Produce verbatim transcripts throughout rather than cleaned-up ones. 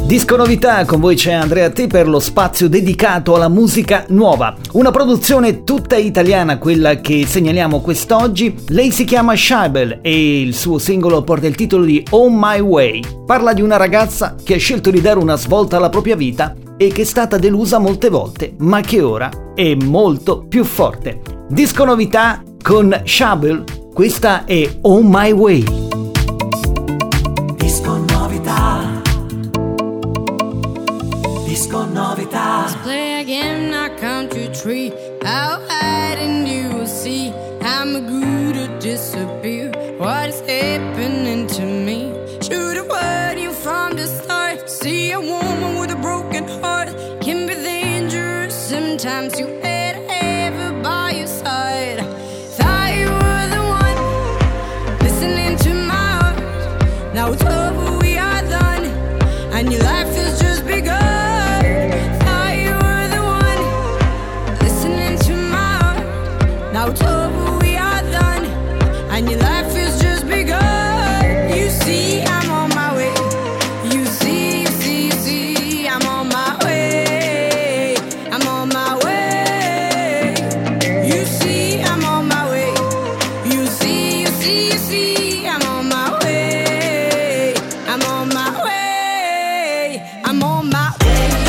Disco novità, con voi c'è Andrea T per lo spazio dedicato alla musica nuova. Una produzione tutta italiana, quella che segnaliamo quest'oggi. Lei si chiama Scheibel e il suo singolo porta il titolo di On My Way. Parla di una ragazza che ha scelto di dare una svolta alla propria vita e che è stata delusa molte volte, ma che ora è molto più forte. Disco novità con Scheibel, questa è On My Way. Disco novità. Disco novità. Let's play again, our country tree. I'll hide and you will see. I'm a good to disappear. What is happening to me? Should have warned you from the start. See a woman with a broken heart can be dangerous. Sometimes you had to have her by your side. Thought you were the one listening to my heart. Now it's over, we are done, and your life has just begun. Now it's over, we are done, and your life has just begun. You see, I'm on my way. You see, you see, you see, I'm on my way. I'm on my way. You see, I'm on my way. You see, you see, you see, I'm on my way. I'm on my way. I'm on my way.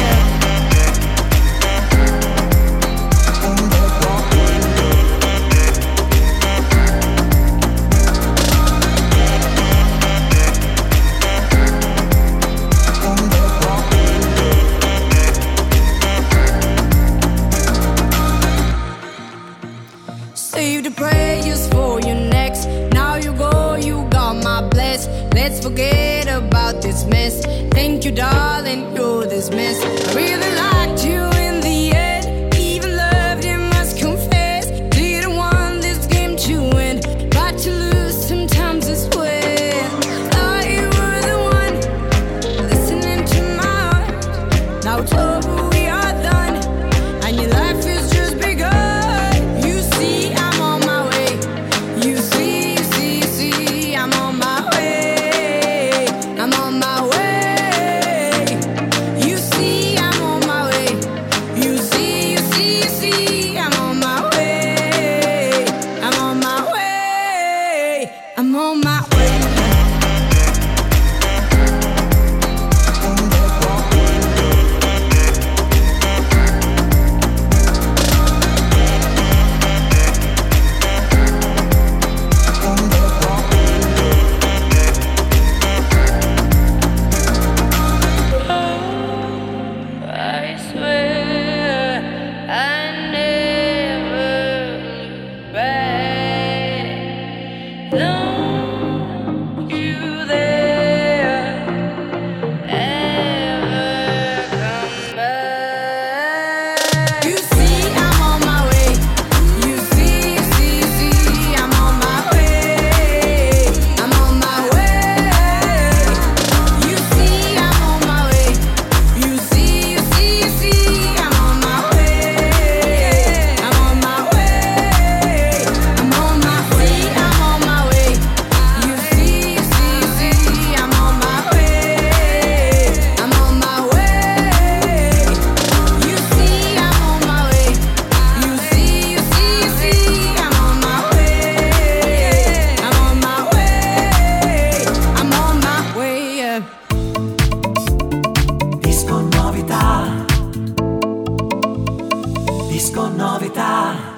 Save the prayers for your next. Now you go, you got my bless. Let's forget about this mess. Thank you, darling, you're this mess. I really liked you in the end. Even loved you, must confess. Didn't want this game to win, but to lose sometimes is when. Thought you were the one listening to my heart. Now it's over, we are done, and your life is just begun. I'm on my way. I swear I never look back. Don't you there ever come back. You see, I'm on my way. You see, see, see, I'm on my way. I'm on my way. You see, I'm on my way. You see, see, see, I'm on my way. I'm on my way. I'm on my way. I'm on my way. You see, see, see, I'm on my way. I'm on my way. You see, I'm on my way. You see, see, see, I'm on my way. I'm on my way. I'm on my way. Yeah. Disco novità. Disco novità.